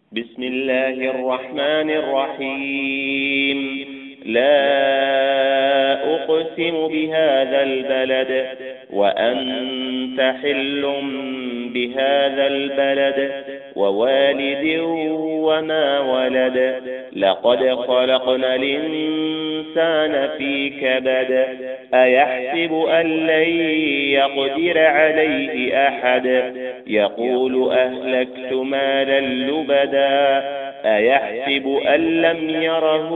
بسم الله الرحمن الرحيم. لا أقسم بهذا البلد وأنت حل بهذا البلد ووالد وما ولد. لقد خلقنا الإنسان في كبد. أيحسب أن لن يقدر عليه أحد. يقول أهلكت مالا لبدا. أيحسب أن لم يره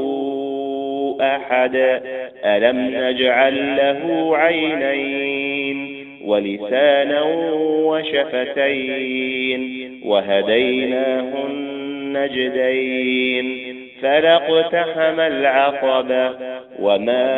أحد. ألم نجعل له عينين ولسانا وشفتين وهديناه النجدين. فلاقتحم العقبة وما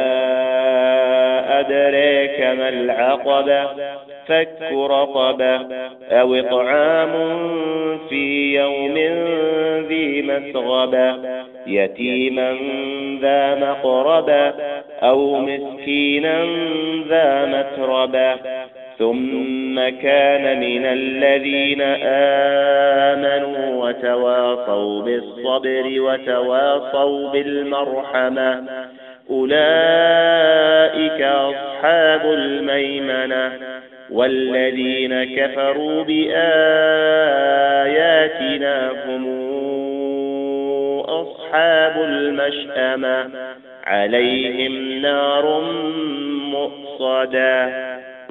أدريك ما العقبة. فك رقبة أو إطعام في يوم ذي مسغبة يتيما ذا مقربة أو مسكينا ذا متربة. ثم كان من الذين آمنوا وتواصوا بالصبر وتواصوا بالمرحمة أولئك أصحاب الميمنة. والذين كفروا بآياتنا هم أصحاب المشأمة عليهم نار مؤصدة.